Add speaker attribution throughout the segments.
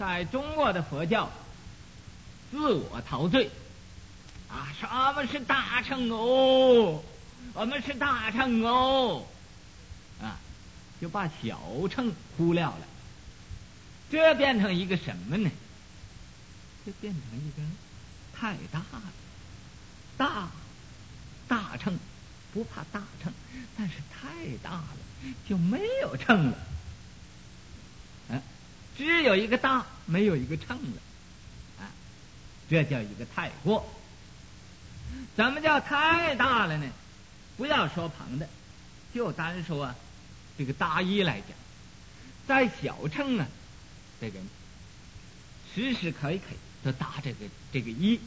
Speaker 1: 在中国的佛教自我陶醉啊，说我们是大乘哦，我们是大乘哦，啊，就把小乘忽略了。这变成一个什么呢？就变成一个太大了，大乘不怕大乘，但是太大了就没有乘了，只有一个大，没有一个乘了，这叫一个太过。怎么叫太大了呢？不要说旁的，就单说这个大一来讲，在小乘啊，这个时时刻刻都搭这个一，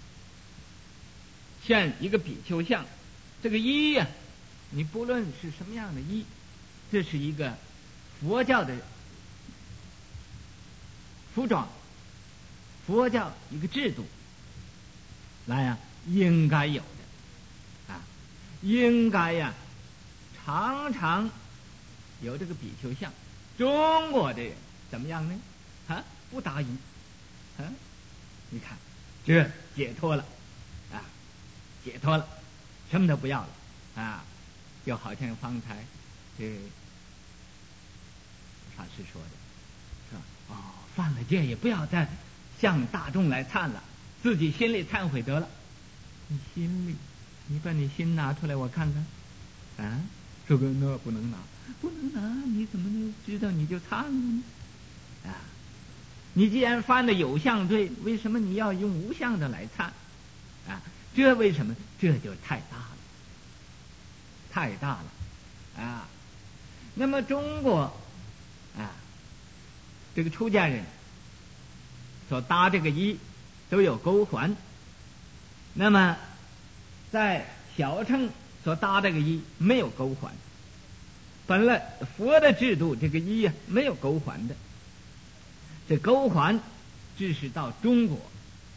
Speaker 1: 像一个比丘像，这个一呀，你不论是什么样的一，这是一个佛教的服装，佛教一个制度来呀，应该有的应该呀，常常有这个比丘像。中国的人怎么样呢？不搭一，你看这解脱了解脱了，什么都不要了就好像方才这法师说的，是吧？犯了戒也不要再向大众来忏了，自己心里忏悔得了。你心里，你把你心拿出来我看看这个那不能拿，你怎么能知道你就忏了呢？你既然犯了有相罪，为什么你要用无相的来忏这为什么？这就太大了那么中国这个出家人所搭这个衣都有钩环，那么在小乘所搭这个衣没有钩环。本来佛的制度这个衣没有钩环的，这钩环只是到中国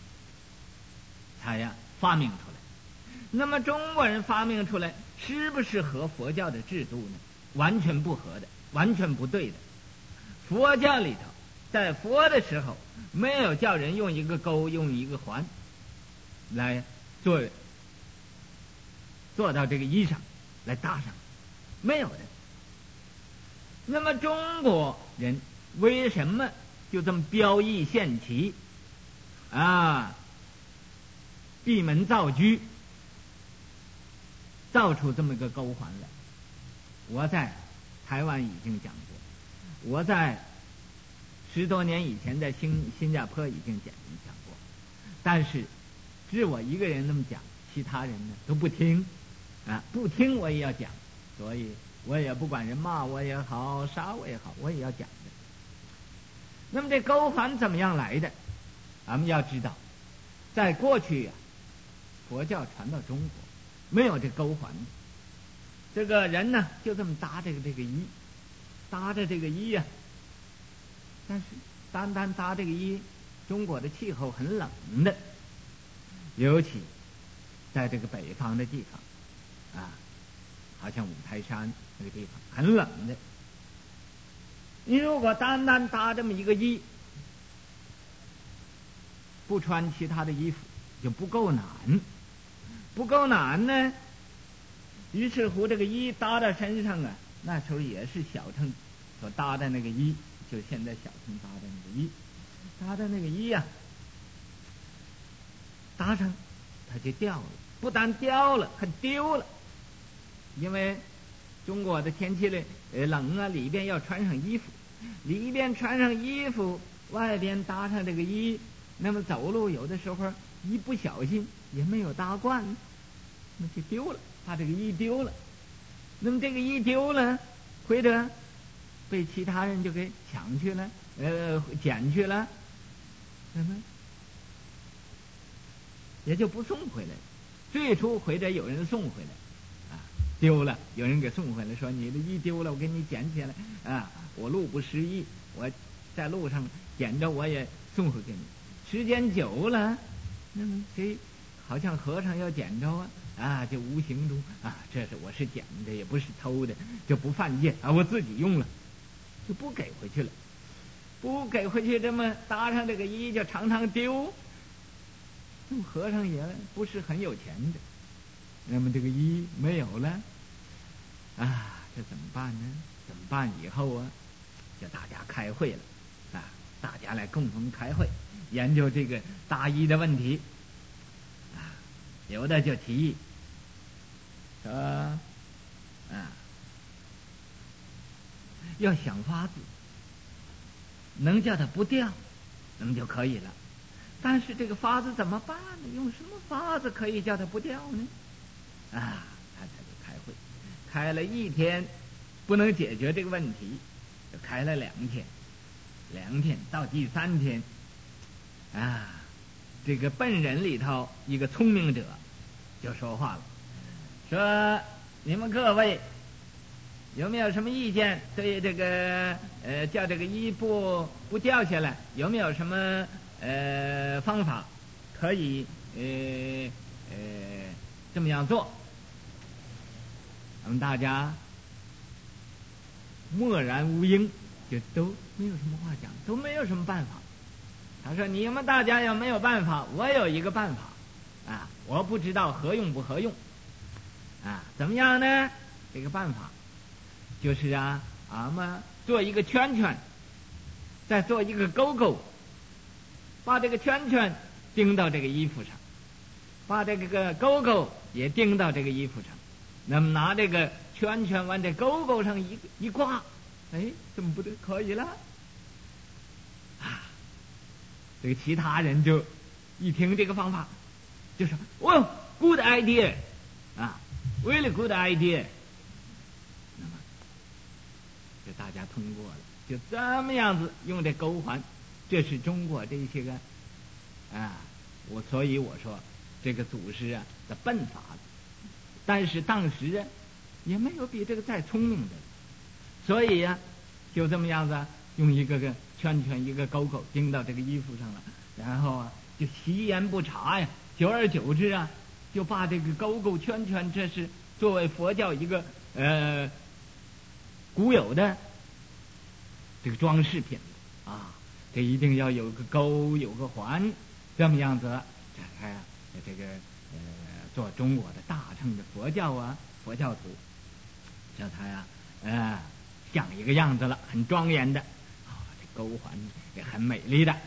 Speaker 1: 才发明出来。那么中国人发明出来是不是合佛教的制度呢？完全不合的，完全不对的。佛教里头在佛的时候没有叫人用一个钩用一个环来做到这个衣上来搭上，没有的。那么中国人为什么就这么标异现奇闭门造车，造出这么个钩环来？我在台湾已经讲过，我在10多年以前在新加坡已经讲过，但是只我一个人那么讲，其他人呢都不听不听我也要讲，所以我也不管人骂我也好，杀我也好，我也要讲的。那么这钩环怎么样来的？咱们要知道，在过去佛教传到中国没有这钩环的，这个人呢就这么搭着这个衣，搭着这个衣但是单搭这个衣，中国的气候很冷的，尤其在这个北方的地方好像五台山那个地方很冷的。你如果单搭这么一个衣，不穿其他的衣服就不够难呢。于是乎这个衣搭在身上那时候也是小乘所搭的那个衣，就现在小乘搭的那个衣，搭的那个衣搭上它就掉了，不但掉了还丢了。因为中国的天气冷里边要穿上衣服，里边穿上衣服，外边搭上这个衣，那么走路有的时候一不小心也没有搭惯，那就丢了，把这个衣丢了。那么这个衣丢了，或者被其他人就给抢去了，捡去了，那么也就不送回来。最初或者有人送回来丢了，有人给送回来，说你的衣丢了，我给你捡起来我路不拾遗，我在路上捡着我也送回给你。时间久了，那么谁好像和尚要捡着就无形中这是我是捡的，也不是偷的，就不犯戒我自己用了，就不给回去了。 不给回去，这么搭上这个衣就常常丢。和尚也不是很有钱的，那么这个衣没有了，啊，这怎么办呢？怎么办？以后啊，就大家开会了，啊，大家来共同开会，研究这个搭衣的问题，啊，有的就提议说，要想法子能叫它不掉，那么就可以了。但是这个法子怎么办呢？用什么法子可以叫它不掉呢？啊，他就开会，开了1天，不能解决这个问题，就开了2天，2天到第3天，啊，这个笨人里头一个聪明者就说话了，说你们各位有没有什么意见？对这个叫这个衣不掉下来，有没有什么方法可以这么样做？我们大家默然无应，就都没有什么话讲，都没有什么办法。他说你们大家要没有办法，我有一个办法啊，我不知道合用不合用啊，怎么样呢？这个办法就是俺们做一个圈圈，再做一个勾勾，把这个圈圈钉到这个衣服上，把这个勾勾也钉到这个衣服上，那么拿这个圈圈往这勾勾上一挂，哎，怎么不得可以了？啊，这个其他人就一听这个方法，就说哦 ，good idea， 啊 ，really good idea。那么就大家通过了，就这么样子用这勾环，这是中国这些个所以我说这个祖师的笨法子，但是当时也没有比这个再聪明的，所以就这么样子用一个个圈圈一个勾勾钉到这个衣服上了，然后就习言不察呀，久而久之就把这个勾勾圈圈，这是作为佛教一个古有的这个装饰品啊，这一定要有个勾有个环，这么样子展开这个做中国的大乘的佛教佛教徒，叫他像一个样子了，很庄严的这勾环也很美丽的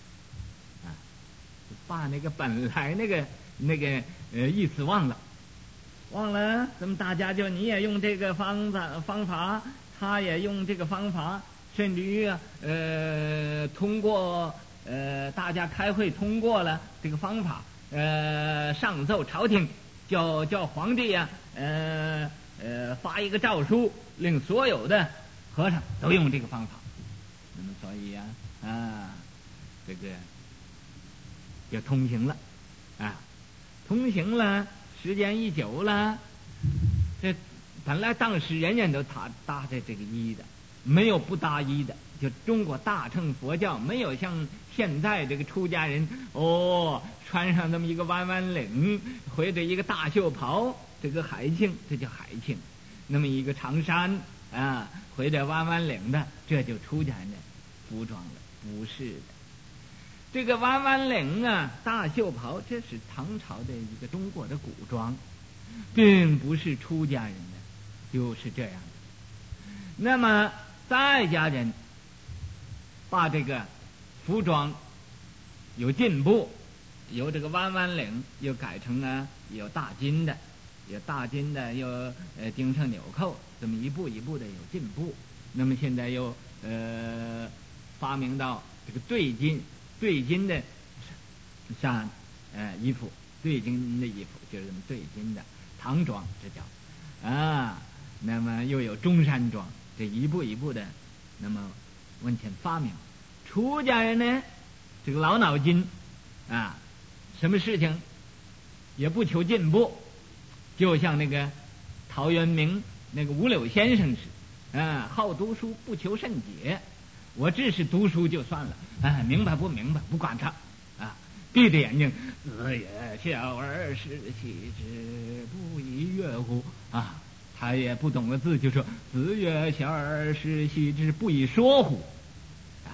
Speaker 1: 把那个本来那个意思忘了，怎么大家就你也用这个方法，他也用这个方法，甚至于通过大家开会通过了这个方法，上奏朝廷，叫皇帝发一个诏书，令所有的和尚都用这个方法。那么所以这个就通行了通行了，时间一久了，这本来当时人人都搭着这个衣的，没有不搭衣的，就中国大乘佛教没有像现在这个出家人穿上这么一个弯弯领，或者一个大袖袍，这个海庆，这叫海庆，那么一个长衫或者弯弯领的，这就出家人的服装了，不是的。这个弯弯领大袖袍，这是唐朝的一个中国的古装，并不是出家人的就是这样的。那么在家人把这个服装有进步，有这个弯弯领又改成有大襟的，有钉上纽扣，这么一步一步的有进步。那么现在又发明到这个对襟的上衣服，对襟的衣服就是这么对襟的唐装，这叫那么又有中山装，这一步一步的那么往前发明。出家人呢，这个老脑筋什么事情也不求进步，就像那个陶渊明那个五柳先生是好读书不求甚解，我只是读书就算了，明白不明白不管他闭着眼睛，子曰小儿时习之，不亦乐乎他也不懂个字，就说子曰小儿时习之，不亦说乎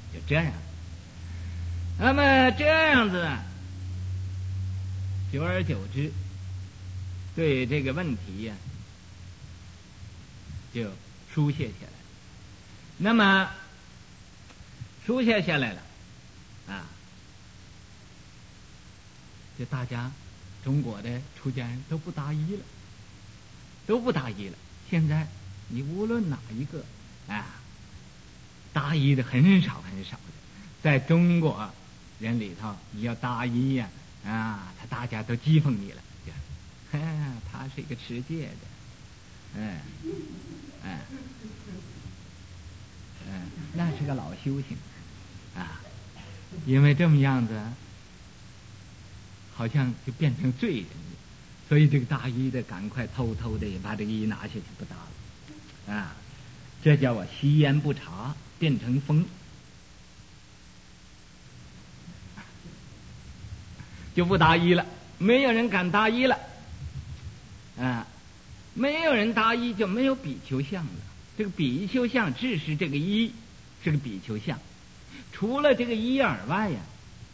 Speaker 1: 就这样。那么这样子啊，久而久之，对这个问题呀，就书写下来。那么书写下来了啊，就大家中国的出家人都不大意了，都不大意了。现在你无论哪一个啊，大意的很少很少的，在中国人里头，你要大意呀啊，大家都讥讽你了，就他是一个持戒的，那是个老修行啊，因为这么样子，好像就变成罪人了，所以这个大衣的赶快偷偷的也把这个衣拿下去不搭了啊，这叫我吸烟不查变成风，就不搭衣了，没有人敢搭衣了啊，没有人搭衣就没有比丘像了。这个比丘像只是这个衣，是个比丘像，除了这个衣而外呀，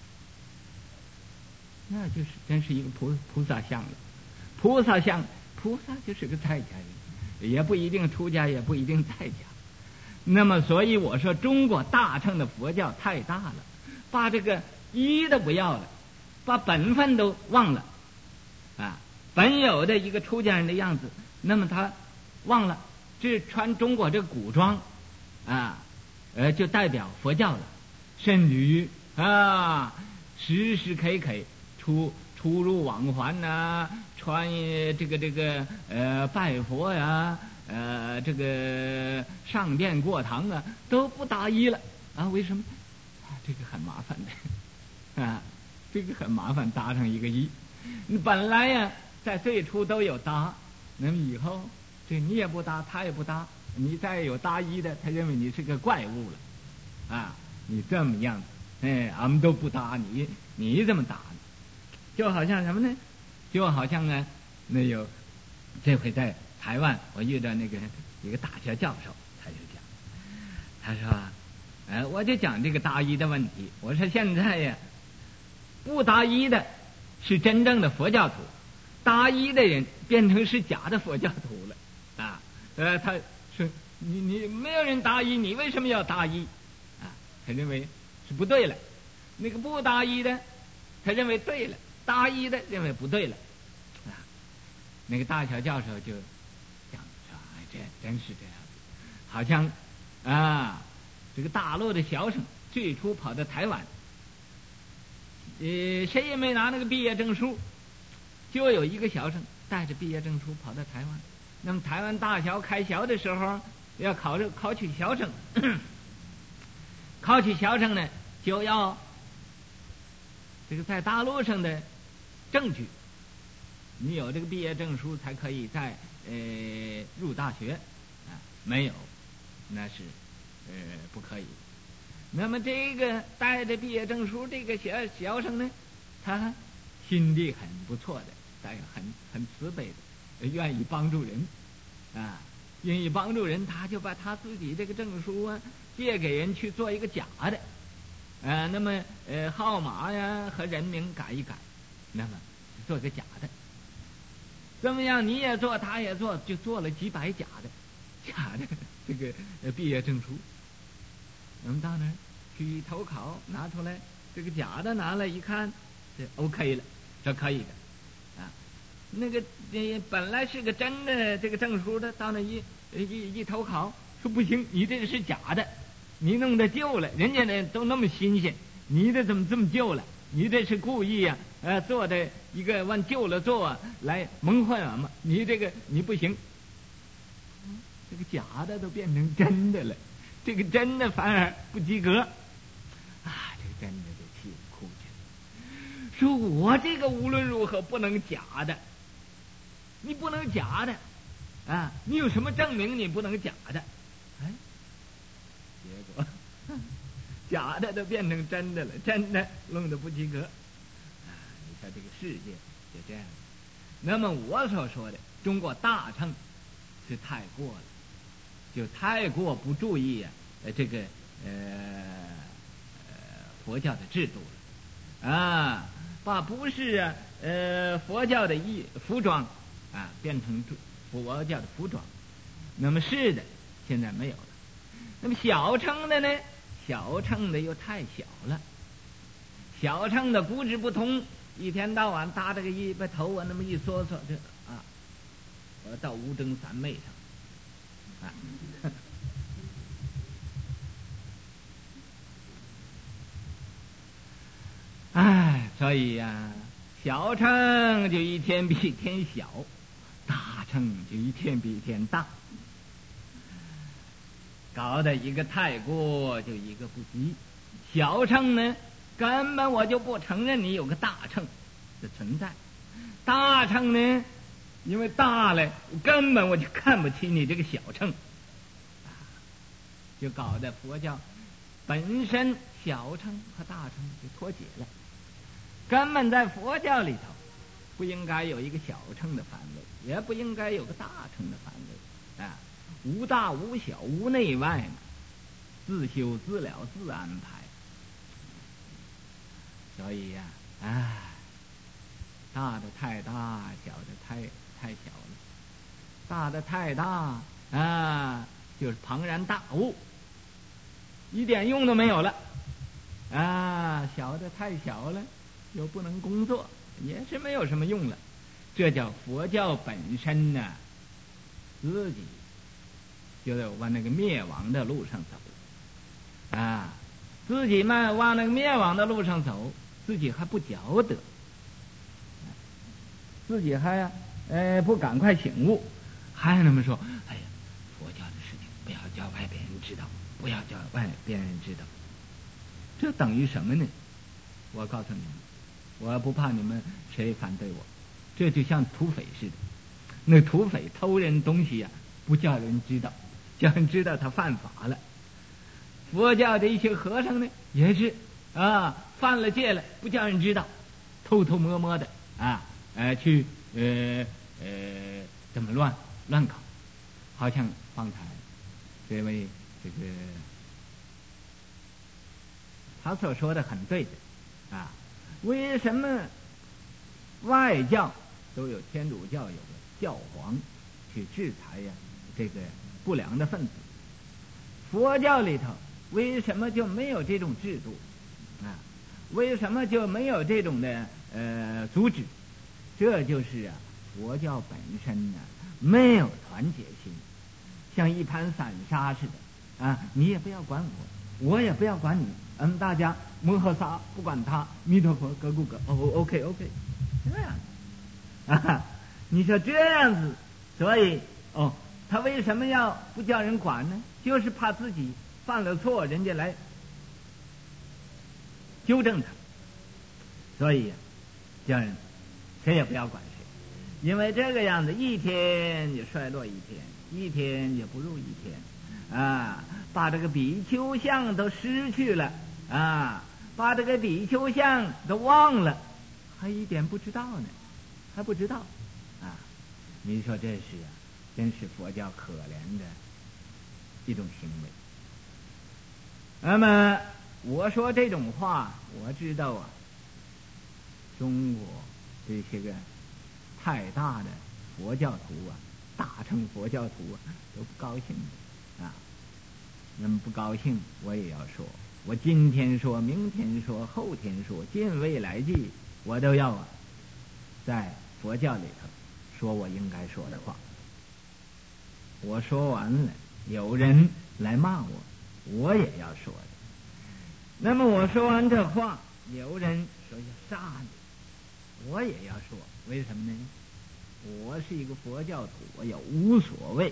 Speaker 1: 那就是真是一个菩萨像了。菩萨像，菩萨就是个在家人，也不一定出家，也不一定在家。那么所以我说中国大乘的佛教太大了，把这个衣都不要了，把本分都忘了啊，本有的一个出家人的样子，那么他忘了，这穿中国这个古装啊，就代表佛教了，甚至于啊，时时刻刻出入往还呐，穿这个拜佛呀，这个上殿过堂啊，都不搭衣了啊？为什么？这个很麻烦的啊，这个很麻烦，搭上一个衣。你本来呀，在最初都有搭，那么以后这你也不搭，他也不搭，你再有搭衣的，他认为你是个怪物了啊！你这么样子，俺们都不搭你怎么搭呢？就好像什么呢？就好像啊，那有这回在台湾，我遇到那个一个大学教授，他就讲，他说，我就讲这个搭衣的问题。我说现在呀，不搭衣的是真正的佛教徒，搭衣的人变成是假的佛教徒了啊。他说你没有人搭衣，你为什么要搭衣啊？他认为是不对了。那个不搭衣的，他认为对了。搭衣的认为不对了啊，那个大小教授就讲说，这真是这样，好像啊，这个大陆的小生最初跑到台湾，谁也没拿那个毕业证书，就有一个小生带着毕业证书跑到台湾。那么台湾大学开学的时候要考取小生，考取小生呢，就要这个在大陆上的证据，你有这个毕业证书才可以在入大学啊，没有那是不可以。那么这个带着毕业证书这个小生呢，他心地很不错的，但很慈悲的，愿意帮助人啊，愿意帮助人，他就把他自己这个证书啊借给人去做一个假的，那么号码呀和人名改一改，那么做个假的，怎么样？你也做，他也做，就做了几百假的这个毕业证书。我们到那儿去投考，拿出来这个假的拿来一看，这 OK 了，这可以的啊。那个本来是个真的这个证书的，到那一投考，说不行，你这是假的，你弄得旧了，人家呢都那么新鲜，你这怎么这么旧了？你这是故意呀，做的一个往旧了做来蒙混我们，你这个你不行，这个假的都变成真的了，这个真的反而不及格啊！这个真的就气得哭去了，说我这个无论如何不能假的，你不能假的啊！你有什么证明你不能假的？哎，结果假的都变成真的了，真的弄得不及格啊！你看这个世界就这样。那么我所说的中国大乘是太过了，就太过不注意这个佛教的制度了啊，把不是佛教的服装啊变成佛教的服装。那么是的，现在没有了。那么小乘的呢？小乘的又太小了，小乘的骨质不通，一天到晚搭着个把头啊那么一缩缩，这啊，我到无争三昧上啊。哎，所以呀，小乘就一天比一天小，大乘就一天比一天大，搞得一个太过就一个不及。小乘呢，根本我就不承认你有个大乘的存在；大乘呢，因为大了，根本我就看不起你这个小乘，就搞得佛教本身小乘和大乘就脱节了。根本在佛教里头不应该有一个小乘的范围，也不应该有个大乘的范围啊，无大无小无内外嘛，自修自了自安排。所以呀，大的太大，小的太小了。大的太大啊，就是庞然大物，一点用都没有了啊；小的太小了，又不能工作，也是没有什么用了。这叫佛教本身呢，自己就得往那个灭亡的路上走啊，自己嘛往那个灭亡的路上走，自己还不觉得，自己还不赶快醒悟，还那么说，哎呀，佛教的事情不要叫外边人知道，不要叫外边人知道。这等于什么呢？我告诉你们，我不怕你们谁反对我，这就像土匪似的。那土匪偷人东西呀，不叫人知道，叫人知道他犯法了。佛教的一些和尚呢，也是啊，犯了戒了，不叫人知道，偷偷摸摸的啊，去怎么乱搞，好像方才这位这个他所说的很对的啊。为什么外教都有天主教有个教皇去制裁呀这个不良的分子，佛教里头为什么就没有这种制度啊？为什么就没有这种的阻止？这就是佛教本身呢没有团结心，像一盘散沙似的啊！你也不要管我，我也不要管你，大家摩诃萨不管他，弥陀佛各顾各。OK， 这样啊？你说这样子，所以他为什么要不叫人管呢？就是怕自己犯了错，人家来纠正他，所以叫人谁也不要管谁，因为这个样子一天就衰落一天，一天也不如一天啊！把这个比丘像都失去了啊，把这个比丘像都忘了，还一点不知道呢，还不知道啊！你说这是真是佛教可怜的一种行为。那么我说这种话，我知道啊，中国这些个太大的佛教徒啊，大乘佛教徒啊，都不高兴的啊。那么不高兴，我也要说，我今天说，明天说，后天说，近未来际，我都要在佛教里头说我应该说的话。我说完了，有人来骂我，我也要说的。那么我说完这话，有人说要杀你，我也要说。为什么呢？我是一个佛教徒，我也无所谓。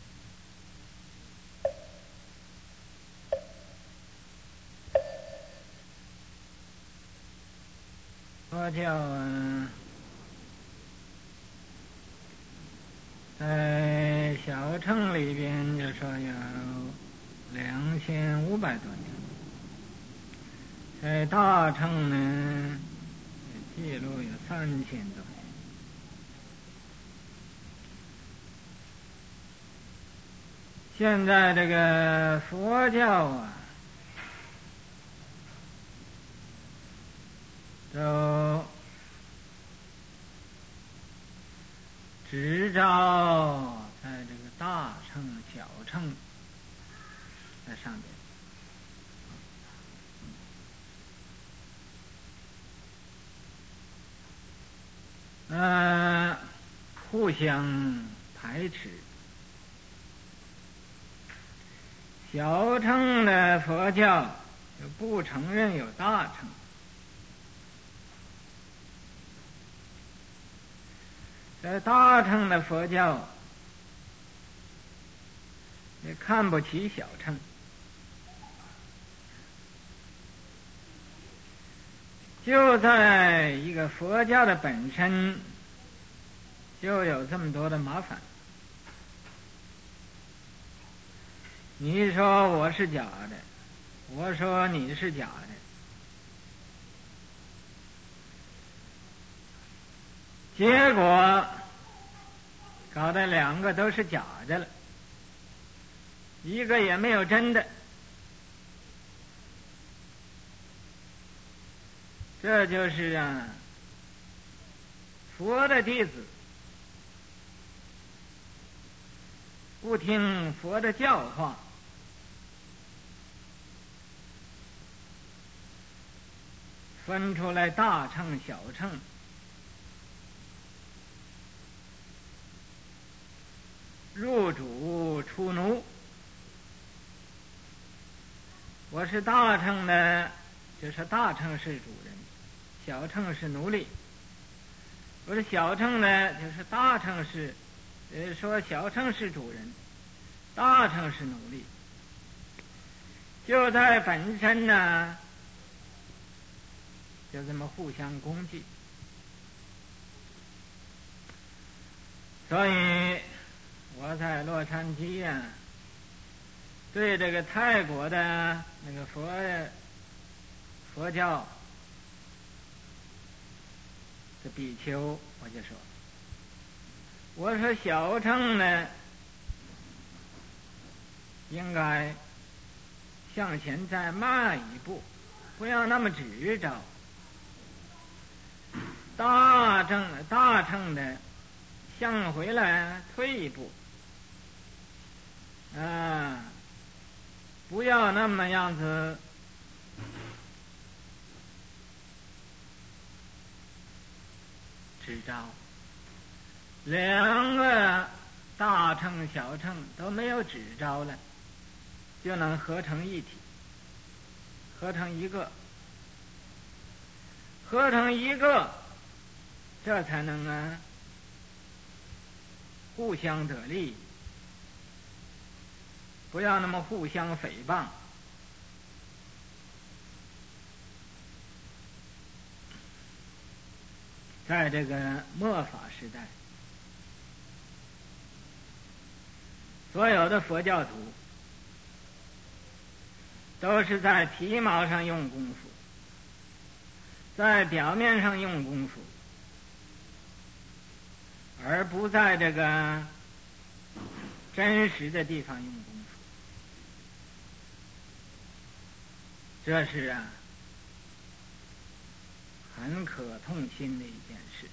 Speaker 1: 佛教在小乘里边就说有2500多年，在大乘呢记录有3000多年。现在这个佛教啊，
Speaker 2: 就执照在这个大乘小乘在上边，互相排斥。小乘的佛教就不承认有大乘，在大乘的佛教也看不起小乘。就在一个佛教的本身就有这么多的麻烦。你说我是假的，我说你是假的，结果搞得两个都是假的了，一个也没有真的。这就是佛的弟子不听佛的教化，分出来大乘小乘，入主出奴。我是大乘的，就是大乘是主人，小乘是奴隶。我是小乘的，就是大乘是说小乘是主人，大乘是奴隶。就在本身呢，就这么互相攻击。所以我在洛杉矶对这个泰国的那个佛教的比丘，我就说，我说小乘呢应该向前再迈一步，不要那么执着。大乘的向回来退一步，不要那么样子执着。两个大乘小乘都没有执着了，就能合成一体，合成一个，这才能互相得利，不要那么互相诽谤。在这个末法时代，所有的佛教徒都是在皮毛上用功夫，在表面上用功夫，而不在这个真实的地方用功夫。这是很可痛心的一件事。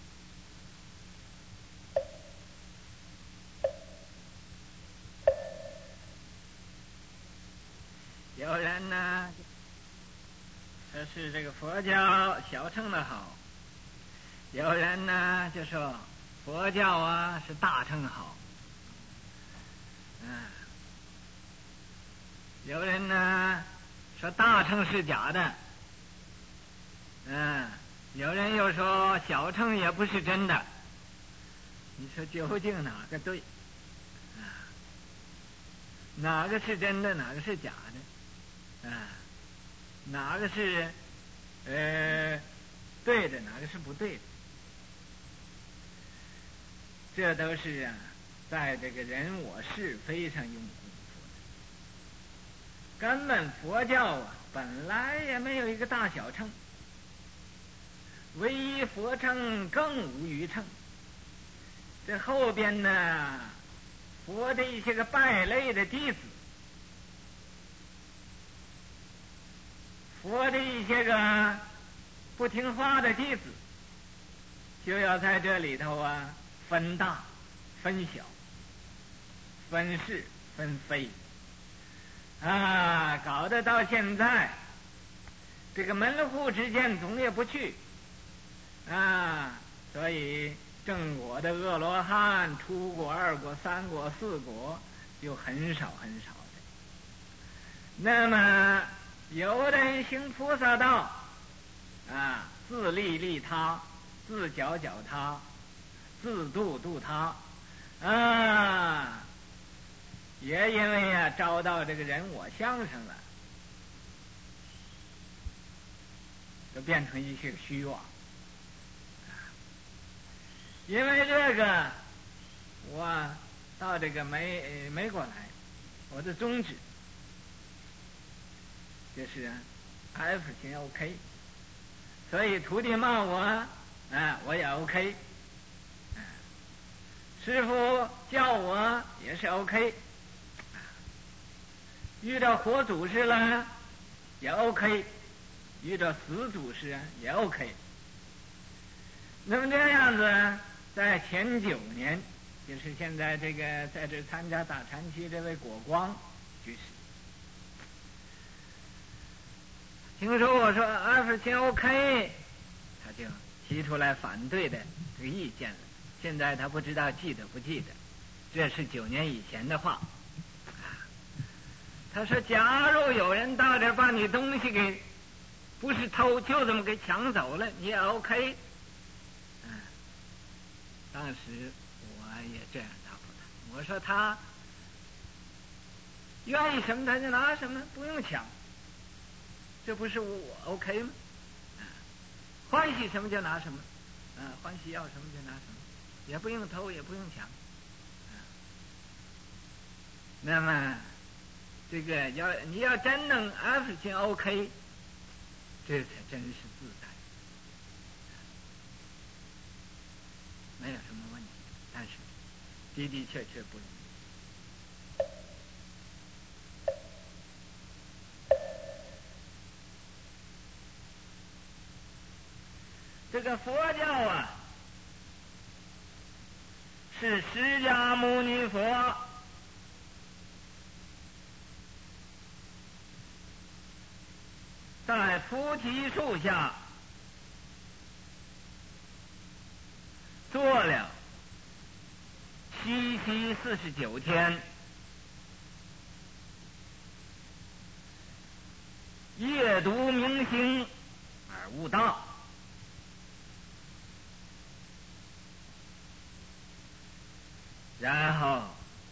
Speaker 2: 有人呢说是这个佛教小乘的好，有人呢就说佛教是大乘好，有人呢说大乘是假的，有人又说小乘也不是真的。你说究竟哪个对？哪个是真的，哪个是假的？哪个是对的，哪个是不对的？这都是在这个人我是非上用功夫的。根本佛教本来也没有一个大小乘，唯一佛乘更无余乘。这后边呢，佛的一些个败类的弟子，佛的一些个不听话的弟子，就要在这里头啊分大、分小、分是、分非啊，搞得到现在，这个门户之见总也不去啊，所以正果的阿罗汉、初果、二果、三果、四果就很少很少的。那么有的人行菩萨道啊，自利利他，自脚脚他，自度度他啊，也因为啊招到这个人我相上了，就变成一些虚妄。因为这个，我到这个美国来，我的宗旨就是F 型 OK， 所以徒弟骂我啊，我也 OK， 师傅叫我也是 OK， 遇到活祖师了也 OK， 遇到死祖师也 OK。那么这样子，在前9年，就是现在这个在这参加大禅期这位果光居士，听说我说F型 OK， 他就提出来反对的这个意见了。现在他不知道记得不记得，这是9年以前的话。他说：“假如有人到这把你东西给不是偷，就这么给抢走了，你也 OK。”当时我也这样答复他，我说他愿意什么他就拿什么，不用抢，这不是我 OK 吗？欢喜什么就拿什么，欢喜要什么就拿什么，也不用偷，也不用抢。那么这个你要真能 F 型 OK， 这才真是自在，没有什么问题。但是的的确确不容易。这个佛教啊，是释迦牟尼佛在菩提树下做了749天，夜读明星而悟道，然后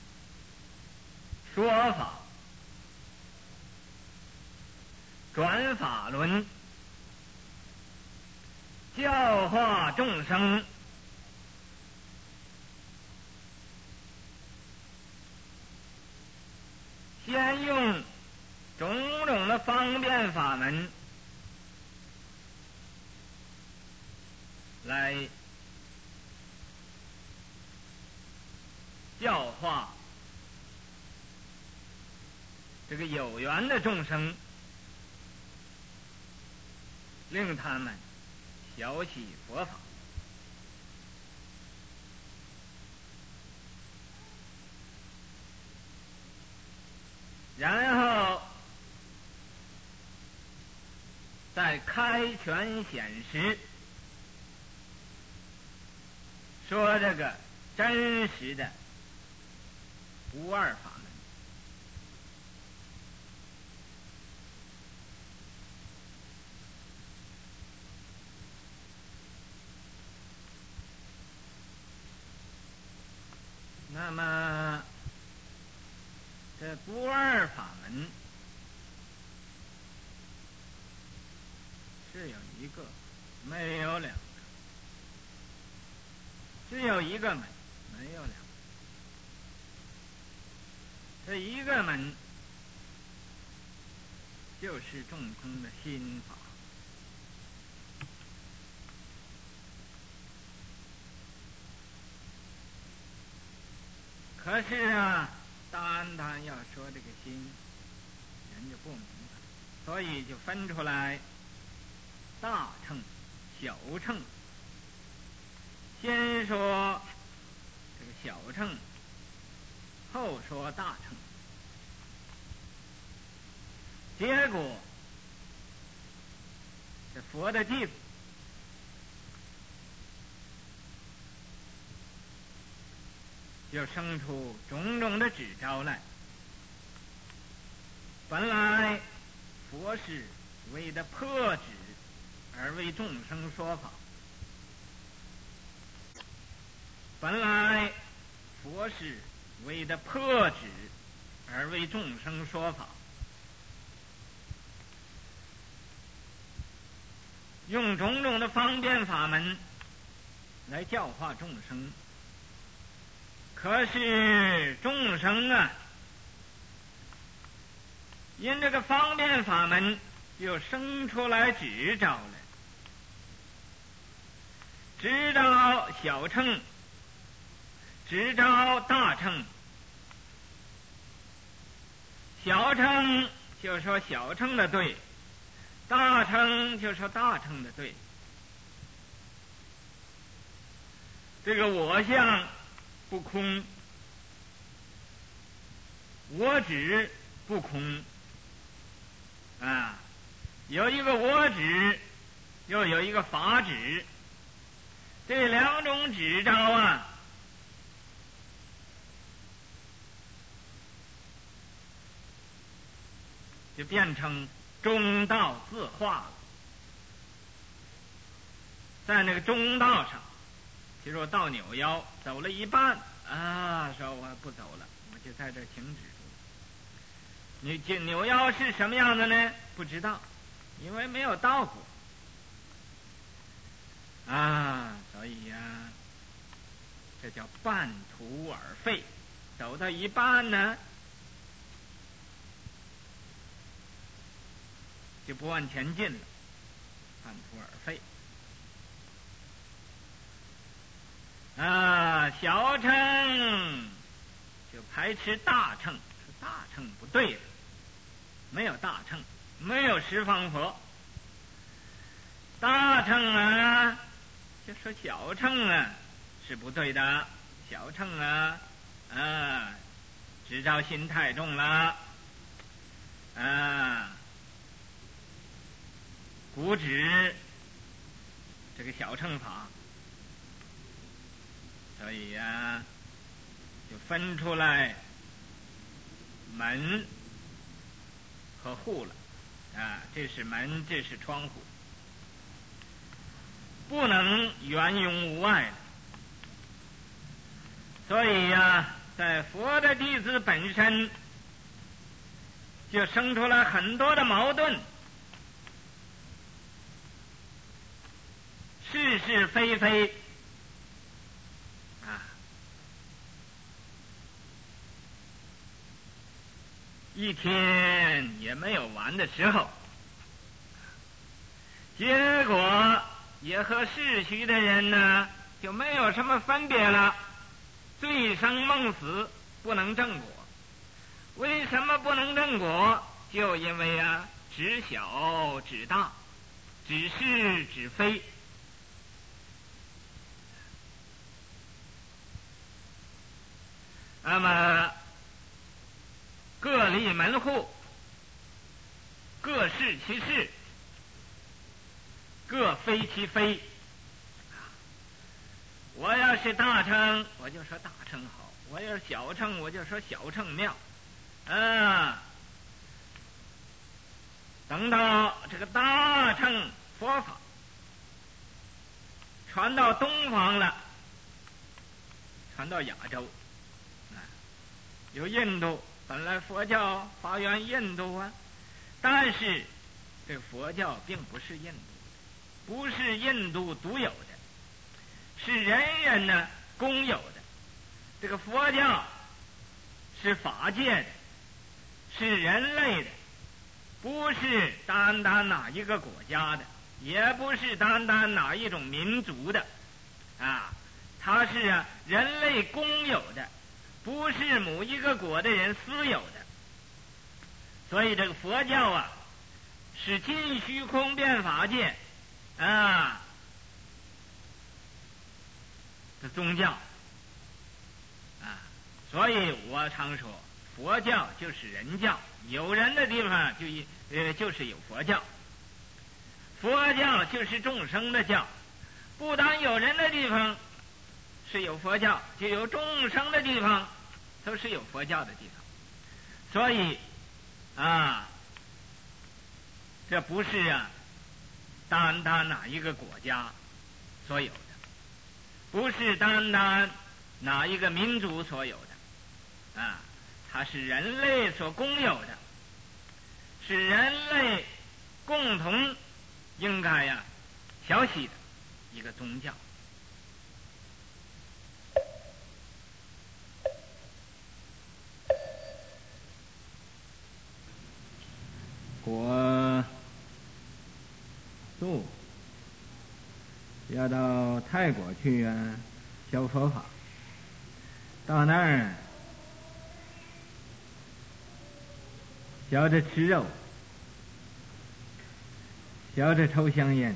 Speaker 2: 说法转法轮，教化众生，先用种种的方便法门来教化这个有缘的众生，令他们晓习佛法。然后再开权显实，说这个真实的不二法门。那么这不二法门是有一个，没有两个，只有一个门，没有两个。这一个门就是众空的心法。可是啊，单单要说这个心，人就不明白，所以就分出来大乘小乘，先说这个小乘，后说大乘。结果这佛的弟子就生出种种的指招来。本来佛是为的破指而为众生说法，本来佛是为的破指而为众生说法，用种种的方便法门来教化众生。可是众生啊，因这个方便法门又生出来执照来，执照小乘，执照大乘。小乘就说小乘的对，大乘就说大乘的对。这个我相不空，我执不空啊，有一个我执，又有一个法执，这两种执照啊，就变成中道自化了。在那个中道上，比如到扭腰走了一半啊，说我不走了，我就在这停止住。你这扭腰是什么样的呢？不知道，因为没有到过啊，所以呀，这叫半途而废。走到一半呢，就不往前进了，半途而废。啊，小乘就排斥大乘，说大乘不对的，没有大乘，没有十方佛。大乘啊，就说小乘啊是不对的，小乘啊执照心太重了啊，古指这个小乘法。所以呀，就分出来门和户了啊，这是门，这是窗户，不能圆融无碍的。所以呀，在佛的弟子本身就生出了很多的矛盾，是是非非啊，一天也没有完的时候。结果也和世俗的人呢就没有什么分别了，醉生梦死，不能正果。为什么不能正果？就因为啊，指小指大，指是指非。那么各立门户，各是其是，各非其非。我要是大乘，我就说大乘好；我要是小乘，我就说小乘妙。等到这个大乘佛法传到东方了，传到亚洲，有印度，本来佛教发源印度啊，但是这个佛教并不是印度，不是印度独有的，是人人呢共有的。这个佛教是法界的，是人类的，不是单单哪一个国家的，也不是单单哪一种民族的啊，它是人类共有的，不是某一个国的人私有的。所以这个佛教啊，是尽虚空遍法界啊， 的宗教所以我常说，佛教就是人教，有人的地方就是有佛教，佛教就是众生的教，不但有人的地方是有佛教，就有众生的地方都是有佛教的地方。所以这不是单单哪一个国家所有的，不是单单哪一个民族所有的它是人类所共有的，是人类共同应该学习的一个宗教。
Speaker 1: 我要到泰国去学佛法，到那儿学着吃肉，学着抽香烟，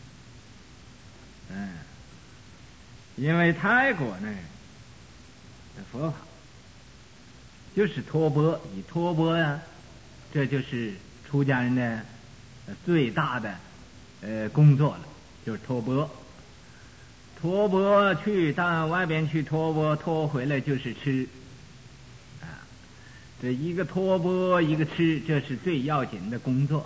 Speaker 1: 因为泰国那的佛法就是托钵，以托钵这就是出家人的最大的工作了，就是托钵。托钵去到外边去托钵，托回来就是吃这一个托钵一个吃，这是最要紧的工作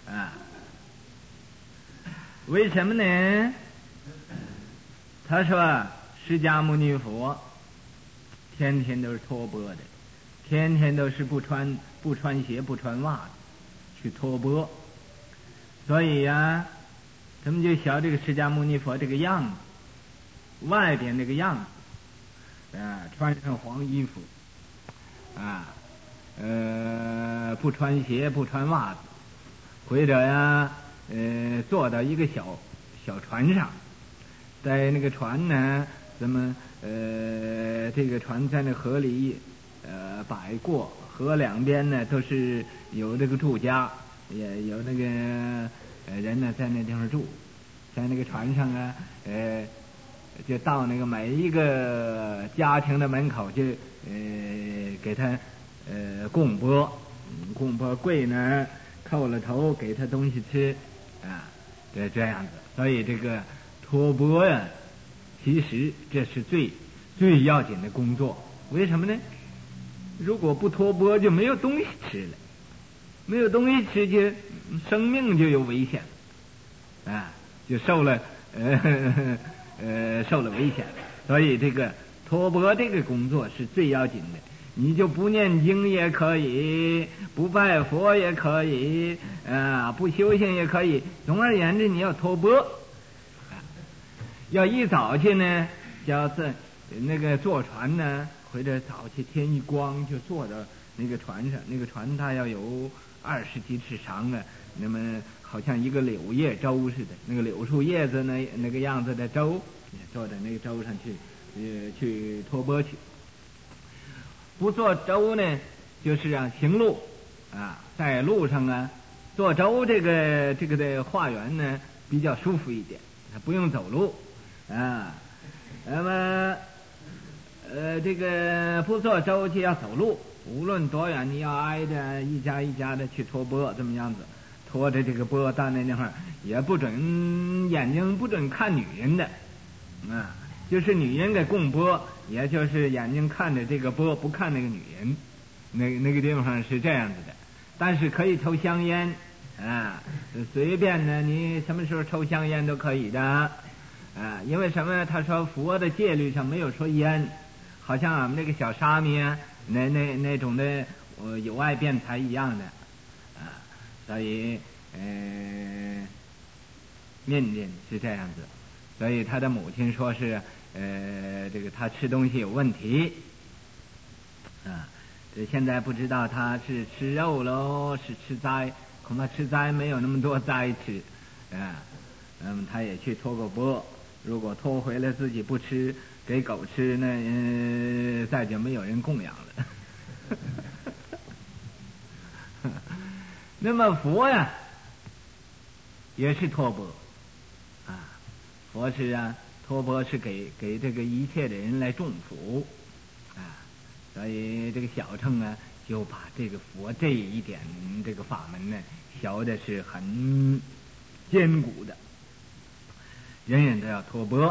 Speaker 1: 为什么呢？他说释迦牟尼佛天天都是托钵的，天天都是不穿鞋不穿袜子去托钵，所以咱们就学这个释迦牟尼佛这个样子，外边那个样子穿上黄衣服不穿鞋不穿袜子，或者坐到一个小船上，在那个船呢咱们这个船在那河里摆过，河两边呢都是有这个住家，也有那个人呢在那地方住，在那个船上就到那个每一个家庭的门口就给他供钵，跪那儿叩了头给他东西吃这样子。所以这个托钵其实这是最要紧的工作。为什么呢？如果不托钵就没有东西吃了，没有东西吃就生命就有危险就受了危险。所以这个托钵这个工作是最要紧的。你就不念经也可以，不拜佛也可以不修行也可以，总而言之你要托钵要一早去呢，要是那个坐船呢，或者早去天一光就坐到那个船上，那个船它要有20几尺长那么好像一个柳叶舟似的，那个柳树叶子那个样子的舟，坐在那个舟上去托钵去。不坐舟呢，就是行路在路上坐舟这个的化缘呢比较舒服一点，不用走路那么这个不坐舟就要走路，无论多远你要挨着一家一家的去托钵，这么样子拖着这个钵到那地方，也不准眼睛不准看女人的就是女人给供钵，也就是眼睛看着这个钵不看那个女人，那个地方是这样子的。但是可以抽香烟随便呢你什么时候抽香烟都可以的因为什么？他说佛的戒律上没有说烟，好像俺们那个小沙弥那种的有爱辩才一样的所以念念是这样子。所以他的母亲说是这个他吃东西有问题这现在不知道他是吃肉喽，是吃斋，恐怕吃斋没有那么多斋吃他也去托过钵，如果托回来自己不吃给狗吃，那再就没有人供养了那么佛也是托钵佛是托钵是给这个一切的人来种福啊，所以这个小乘啊，就把这个佛这一点这个法门呢，学的是很坚固的，人人都要托钵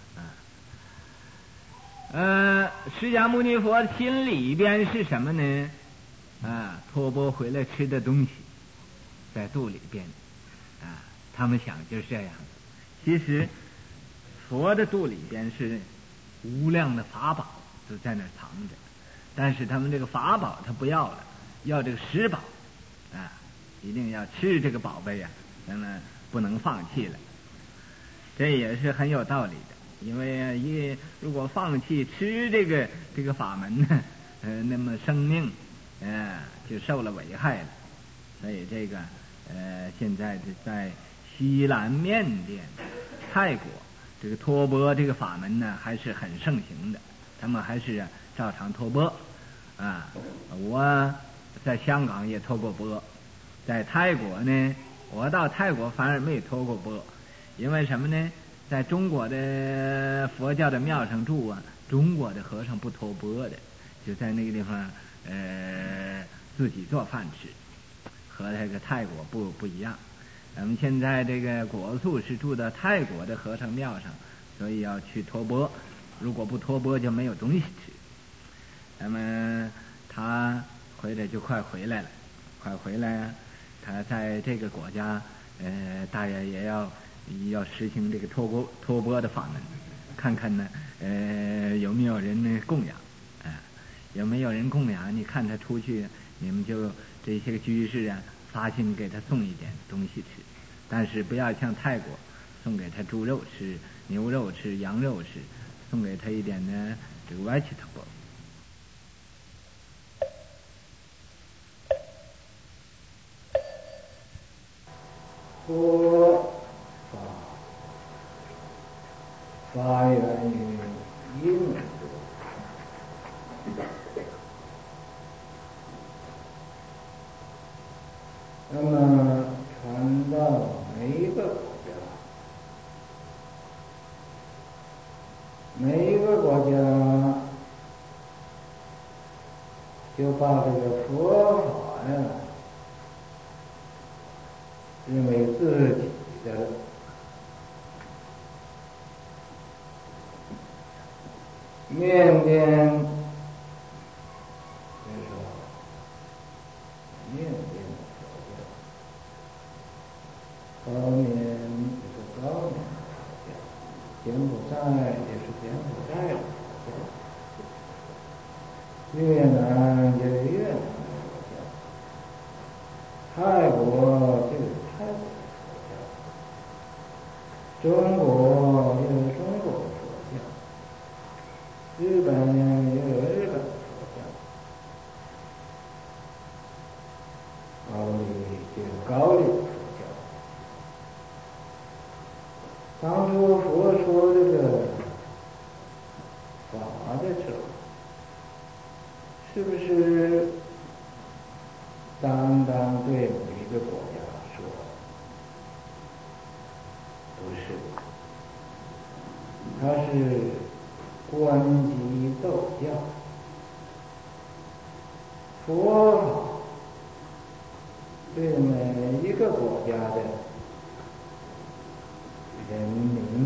Speaker 1: 啊。释迦牟尼佛心里边是什么呢？托钵回来吃的东西，在肚里边啊，他们想就是这样。其实佛的肚里边是无量的法宝都在那藏着，但是他们这个法宝他不要了，要这个食宝啊，一定要吃这个宝贝啊，咱们不能放弃了。这也是很有道理的，因为如果放弃吃这个法门呢，那么生命就受了危害了。所以这个现在在西南、缅甸、泰国，这个托钵这个法门呢还是很盛行的，他们还是照常托钵啊。我在香港也托过钵，在泰国呢，我到泰国反而没托过钵，因为什么呢？在中国的佛教的庙上住啊，中国的和尚不托钵的，就在那个地方自己做饭吃，和那个泰国不一样。咱们现在这个果素是住到泰国的和尚庙上，所以要去托钵，如果不托钵就没有东西吃。那么他回来就快回来了，他在这个国家大约也要实行这个托钵的法门，看看呢有没有人呢供养有没有人供养？你看他出去，你们就这些个居士啊，发心给他送一点东西吃，但是不要像泰国送给他猪肉吃、牛肉吃、羊肉吃，送给他一点呢这个 vegetable。
Speaker 3: 佛法源于印度，那么传到每一个国家，每一个国家就把这个佛法呀认为自己的缅甸，高棉就是高棉佛教，柬埔寨也是柬埔寨的佛教，越南就是越南的佛教，泰国就是泰国的佛教，中国也有中国的佛教，日本也有日本的佛教，高丽就是高丽的佛教。当初佛说这个法的时候，是不是单单对某一个国家说？不是，它是观机斗教，佛法对每一个国家的人民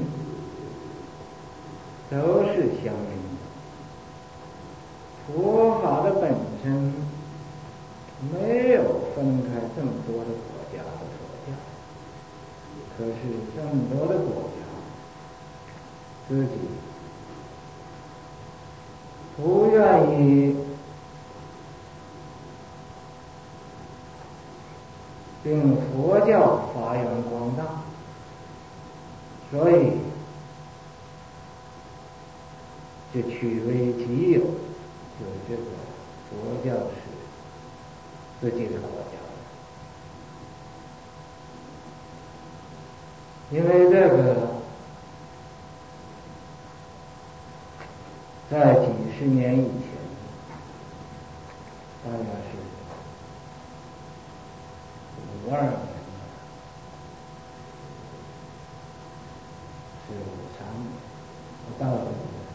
Speaker 3: 都是相应的。佛法的本身没有分开这么多的国家的佛教，可是这么多的国家自己不愿意令佛教发扬光大，所以就取为己有，就是这个佛教是自己的国家，因为这个在几十年以前，大概是52年是53年。 到了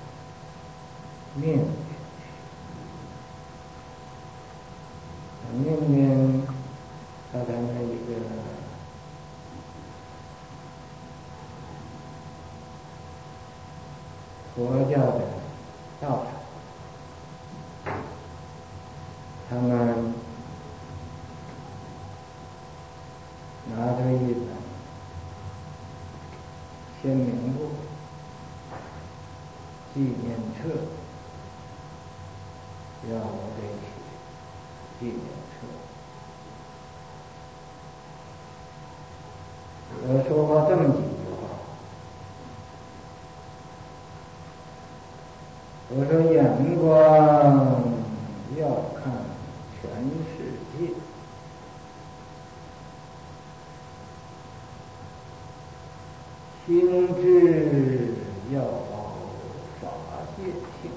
Speaker 3: 面面他在那一个佛教的道场，他们拿着一本签名簿、纪念册，让我给写纪念册。我说过这么几句话，我说眼光要看全世界，心智要保法界性，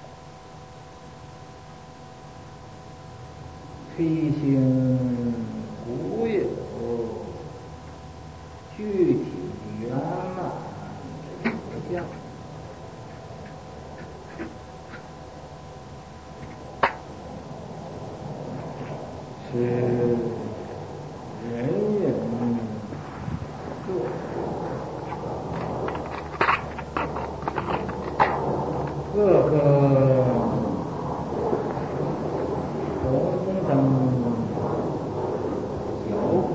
Speaker 3: 推行古有具体圆满佛教，是人人做，各个同等有。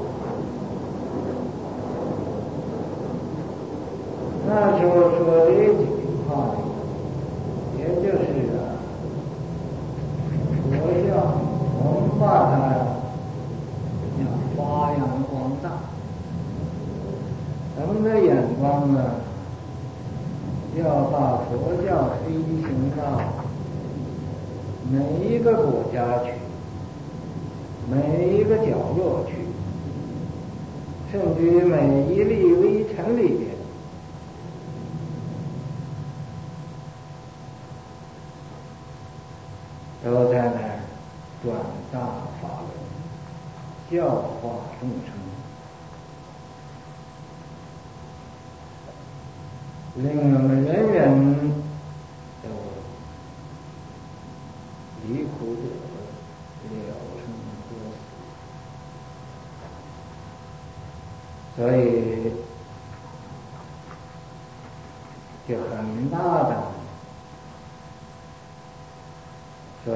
Speaker 3: 那时候说这几句话，也就是佛教，我们把它要发扬光大。咱们的眼光呢，要把佛教推行到每一个国家去，每一个角落去，甚至于每一粒微尘里边，都在那儿转大法轮，教化众生，令我们人人都离苦得乐，了生脱死。所以就很大的说，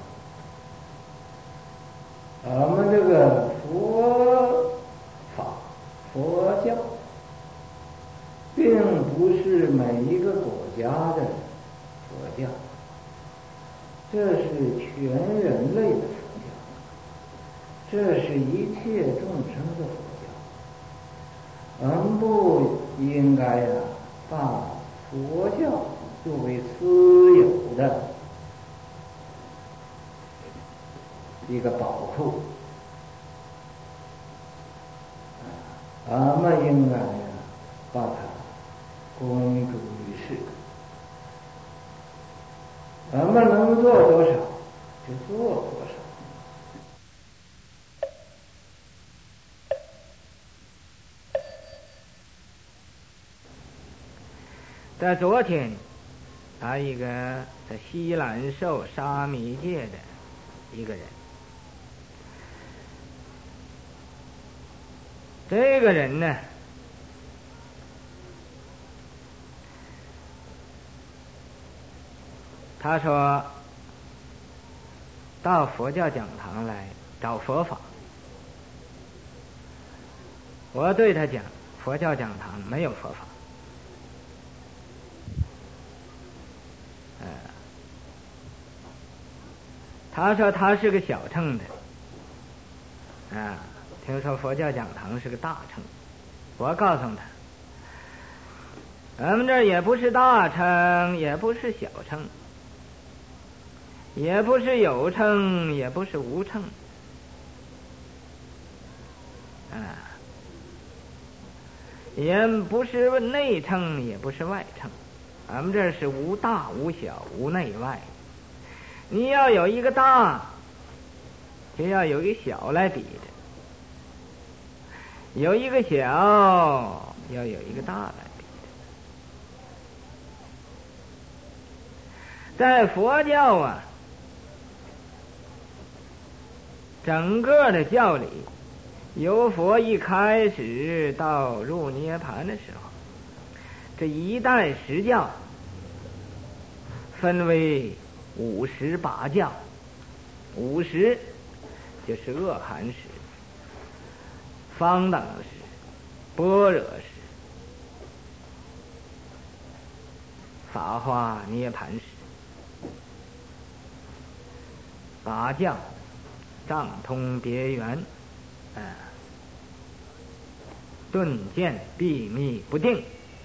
Speaker 3: 我们这个佛法、佛教，并不是每一个国家的佛教，这是全人类的佛教，这是一切众生的佛教。我们不应该把佛教作为私有的一个宝库，我们应该把它公诸于世。我们能做多少就做多少。
Speaker 1: 在昨天，一个在西兰寿沙弥界的一个人，这个人呢，他说到佛教讲堂来找佛法。我对他讲，佛教讲堂没有佛法。他说他是个小乘的，听说佛教讲堂是个大乘。我告诉他，咱们这儿也不是大乘，也不是小乘，也不是有乘，也不是无乘，也不是内乘，也不是外乘，咱们这是无大无小，无内外。你要有一个大，就要有一个小来比的；有一个小，要有一个大来比
Speaker 2: 在佛教啊，整个的教理，由佛一开始到入涅盘的时候，这一代十教分为58教，50就是阿含识、方等识、般若识、法华涅盘识。8教藏通别圆，顿渐秘密不定。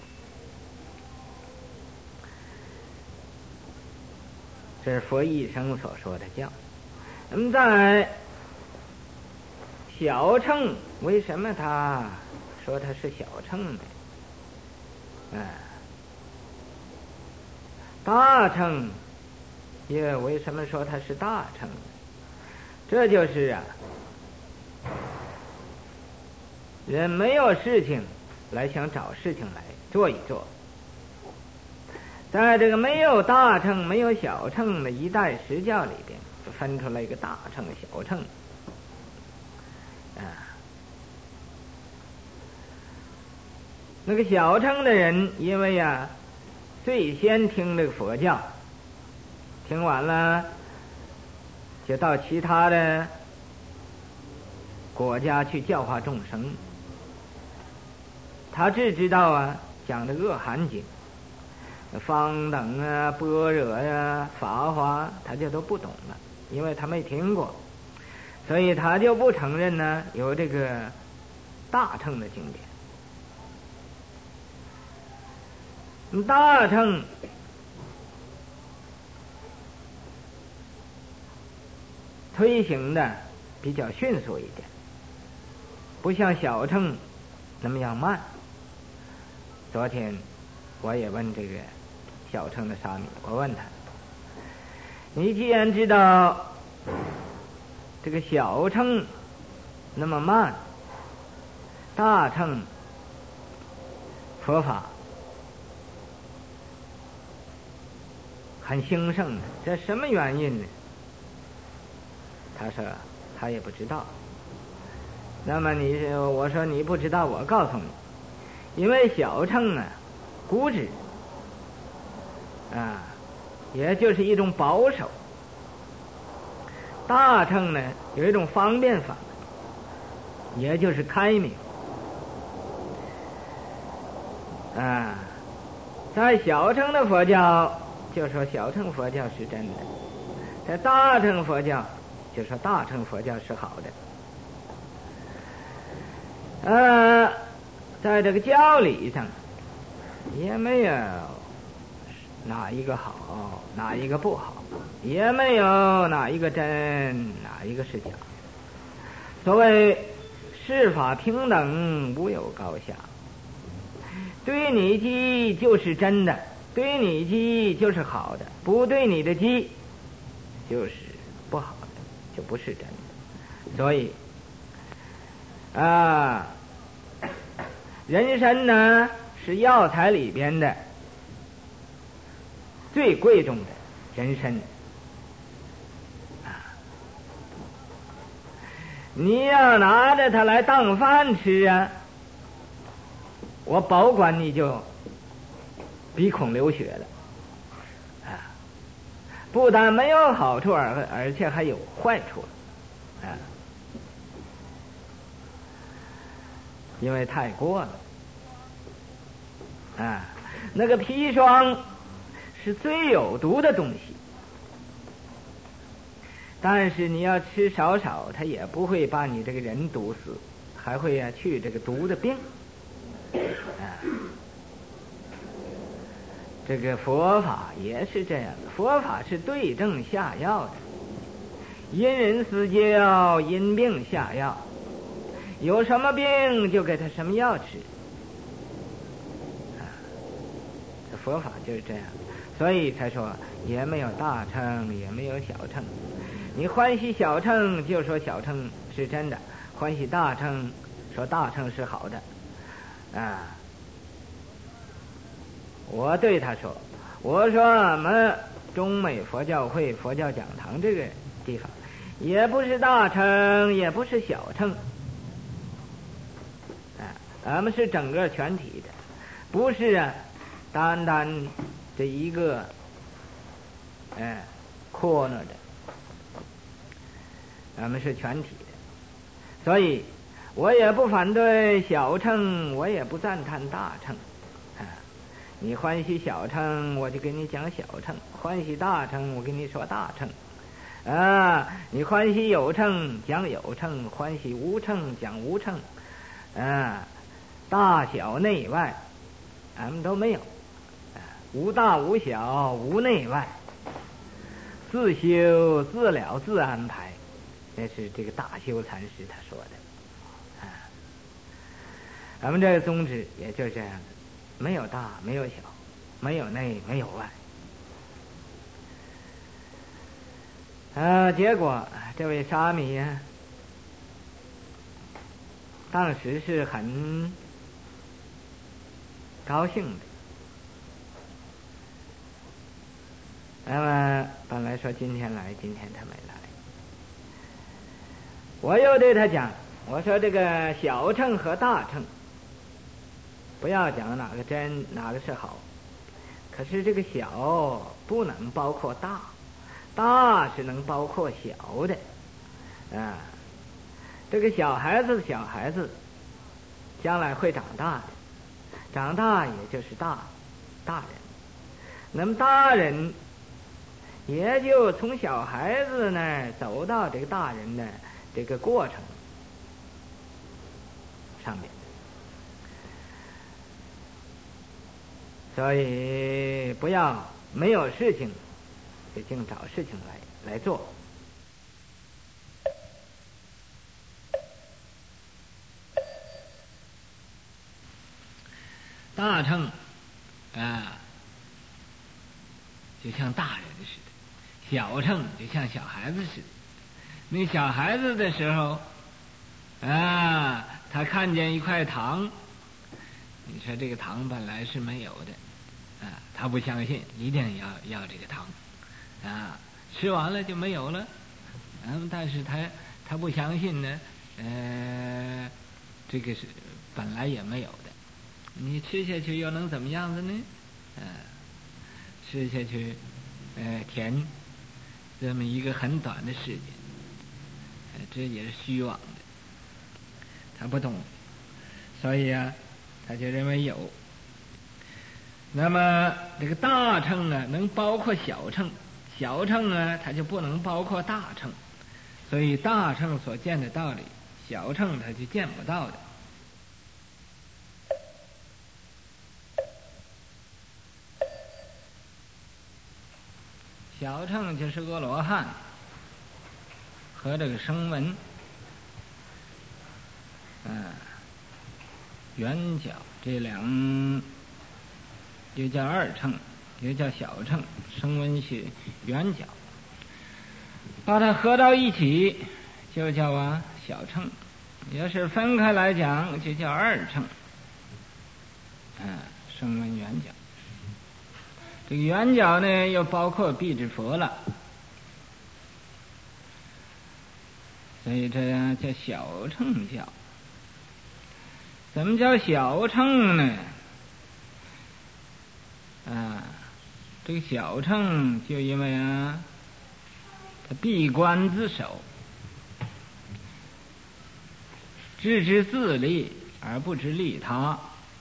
Speaker 2: 这是佛一生所说的教。那么在小乘，为什么他说他是小乘呢？大乘也为什么说他是大乘？这就是人没有事情来想找事情来做一做，在这个没有大乘没有小乘的一代十教里边，就分出来一个大乘小乘。那个小乘的人，因为最先听这个佛教，听完了就到其他的国家去教化众生，他只知道讲的阿含经、方等般若法华，他就都不懂了，因为他没听过，所以他就不承认有这个大乘的经典。大乘推行的比较迅速一点，不像小乘那么样慢。昨天我也问这个小乘的沙弥，我问他，你既然知道这个小乘那么慢，大乘佛法很兴盛的，这什么原因呢？他说他也不知道。那么我说你不知道，我告诉你，因为小乘固执也就是一种保守，大乘有一种方便法，也就是开明。在小乘的佛教就说小乘佛教是真的，在大乘佛教就说大乘佛教是好的。在这个教理上也没有哪一个好，哪一个不好，也没有哪一个真，哪一个是假。所谓世法平等，无有高下。对你机就是真的，对你机就是好的，不对你的机就是不好的，就不是真的。所以人参是药材里边的最贵重的人参你要拿着它来当饭吃我保管你就鼻孔流血了不但没有好处，而且还有坏处因为太过了那个砒霜是最有毒的东西，但是你要吃少少，它也不会把你这个人毒死，还会去这个毒的病这个佛法也是这样的，佛法是对症下药的，因人施教，因病下药，有什么病就给他什么药吃这佛法就是这样，所以才说也没有大乘，也没有小乘。你欢喜小乘，就说小乘是真的；欢喜大乘，说大乘是好的我对他说，我说
Speaker 1: 中美佛教会佛教讲堂这个地方，也不是大乘，也不是小乘，咱们是整个全体的，不是单单这一个corner的，咱们是全体的。所以我也不反对小乘，我也不赞叹大乘。你欢喜小乘，我就给你讲小乘；欢喜大乘，我给你说大乘。你欢喜有乘讲有乘，欢喜无乘讲无乘。大小内外，咱们都没有。无大无小，无内外，自修自了自安排。这是这个大修禅师他说的。咱们这个宗旨也就这样子，没有大，没有小，没有内，没有外。结果这位沙弥呀，当时是很高兴的。那么本来说今天来，今天他没来。我又对他讲，我说这个小乘和大乘，不要讲哪个真哪个是好，可是这个小不能包括大，大是能包括小的。这个小孩子将来会长大的，长大也就是大人。那么大人也就从小孩子那儿走到这个大人的这个过程上面。所以不要没有事情就净找事情来做。大乘就像大人似的，小乘就像小孩子似的。那小孩子的时候他看见一块糖，你说这个糖本来是没有的，他不相信，一定要这个糖，吃完了就没有了，但是他不相信呢，这个是本来也没有的，你吃下去又能怎么样子呢？吃下去甜，这么一个很短的时间，这也是虚妄的，他不懂，所以他就认为有。那么这个大乘能包括小乘，小乘它就不能包括大乘，所以大乘所见的道理，小乘它就见不到的。小乘就是阿罗汉和这个声闻，圆角这两又叫二乘，又叫小乘，声闻是圆角，把它合到一起就叫小乘，要是分开来讲就叫二乘。声闻圆角，这个圆角呢又包括辟支佛了，所以这样叫小乘教。怎么叫小乘呢？这个小乘就因为他闭关自守，只知自利而不知利他，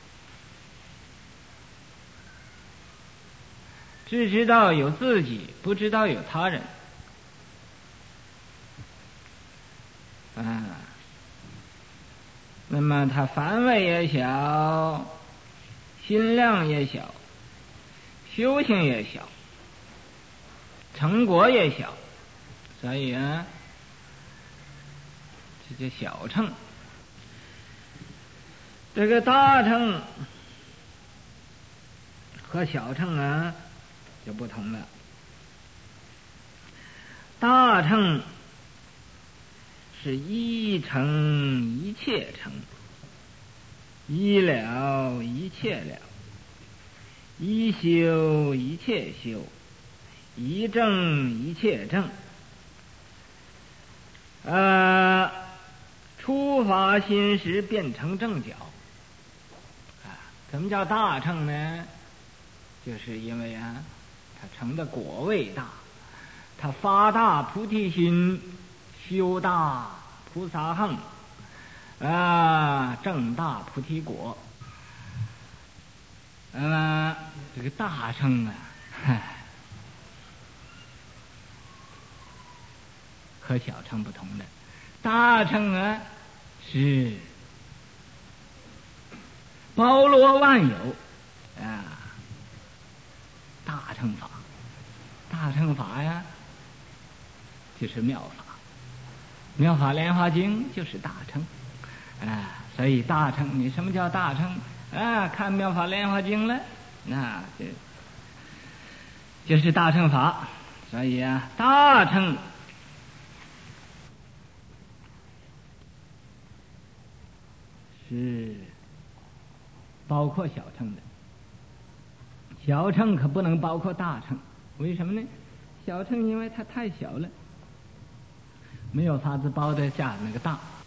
Speaker 1: 只知道有自己，不知道有他人。那么它范围也小，心量也小，修行也小，成果也小，所以这叫小乘。这个大乘和小乘就不同了。大乘是一乘一切乘，一了一切了，一修一切修，
Speaker 2: 一正一切正。初发心时变成正觉。怎么叫大乘呢？就是因为他成的果位大，他发大菩提心，修大菩萨行，正大菩提果。这个大乘和小乘不同的。大乘是包罗万有大乘法。大乘法就是妙法，妙法莲华经就是大乘所以大乘，你什么叫大乘看妙法莲华经了，那就是大乘法。所以大乘是包括小乘的，小乘可不能包括大乘。为什么呢？小乘因为它太小了，没有法子包得下那个大。